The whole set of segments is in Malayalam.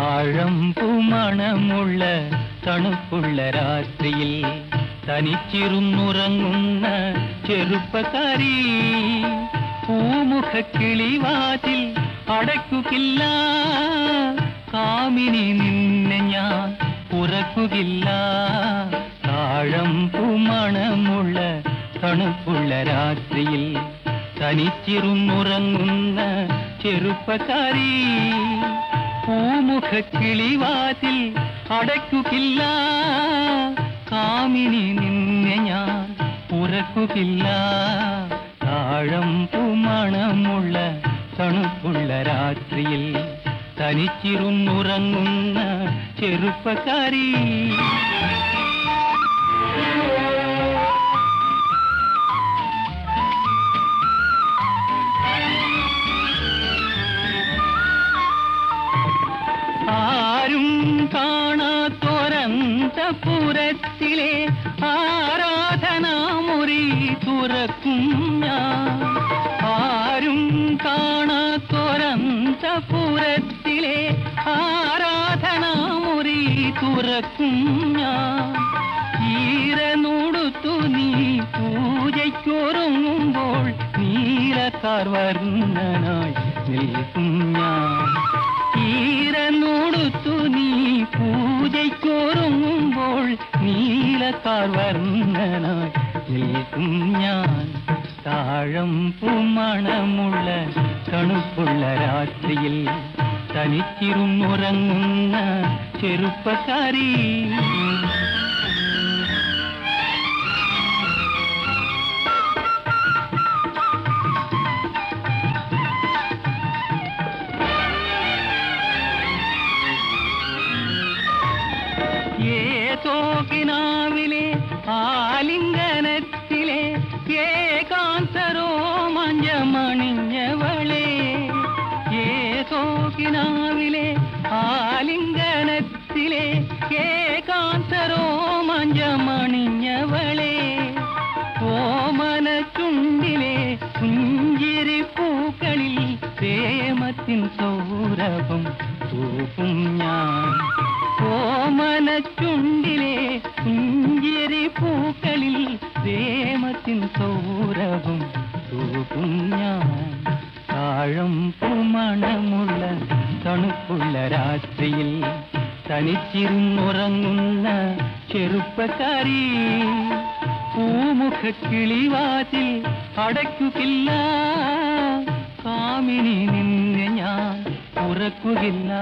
താഴമ്പുമണമുള്ള തണുപ്പുള്ള രാത്രിയിൽ തനിച്ചിരുന്നുറങ്ങുന്ന ചെറുപ്പക്കാരി, പൂമുഖക്കിളിവാതിൽ അടയ്ക്കുകയില്ല, കാമിനി നിന്നെ ഞാൻ ഉറക്കുകയില്ല. താഴമ്പുമണമുള്ള തണുപ്പുള്ള രാത്രിയിൽ തനിച്ചിരുന്നുറങ്ങുന്ന ചെറുപ്പക്കാരി, പൂമുഖക്കിളിവാതിൽ അടയ്ക്കുകയില്ല, കാമിനി നിന്നെ ഞാൻ ഉറക്കുകയില്ല. താഴമ്പുമണമുള്ള തണുപ്പുള്ള രാത്രിയിൽ തനിച്ചിരുന്നുറങ്ങുന്ന ചെറുപ്പക്കാരി. ആരും കാണാത്തൊരന്തപുരത്തിലെ ആരാധനാമുറി തുറക്കും ഞാൻ. ആരും കാണാത്തൊരന്തപുരത്തിലെ ആരാധനാമുറി തുറക്കും ഞാൻ. ഈരനോടുത്തു നീ പൂജയ്ക്കൊരുങ്ങുമ്പോൾ നീലക്കാർവർണ്ണനായി നിൽക്കും ഞാൻ. ഈരനോടുത്തു നീ പൂജയ്ക്കൊരുങ്ങുമ്പോൾ നീലക്കാർവർണ്ണനായി നിൽക്കും ഞാൻ. താഴമ്പുമണമുള്ള തണുപ്പുള്ള രാത്രിയിൽ തനിച്ചിരുന്നുറങ്ങുന്ന ചെറുപ്പക്കാരി. ഏതോ കിനാവിലെ ആലിംഗനത്തിലെ ഏകാന്തരോമഞ്ചമണിഞ്ഞവളെ, ഏതോ കിനാവിലെ ആലിംഗനത്തിലെ ഏകാന്തരോമഞ്ചമണിഞ്ഞവളെ, ഓമന ചുണ്ടിലെ പുഞ്ചിരിപ്പൂക്കളിൽ പ്രേമത്തിൻ സൗരഭം തൂക്കും ഞാൻ. ഓമന ചുണ്ടിലെ പുഞ്ചിരിപ്പൂക്കളിൽ പ്രേമത്തിൻ സൗരഭം തൂക്കും ഞാൻ. താഴമ്പുമണമുള്ള തണുപ്പുള്ള രാത്രിയിൽ തനിച്ചിരുന്നുറങ്ങുന്ന ചെറുപ്പക്കാരി, പൂമുഖക്കിളിവാതിൽ അടയ്ക്കുകയില്ല, കാമിനി നിന്നെ ഞാൻ ഉറക്കുകയില്ല.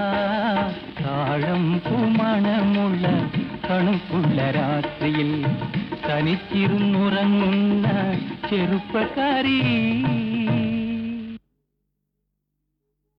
താഴമ്പുമണമുള്ള തണുപ്പുള്ള രാത്രിയിൽ തനിച്ചിരുന്നുറങ്ങുന്ന ചെറുപ്പക്കാരി.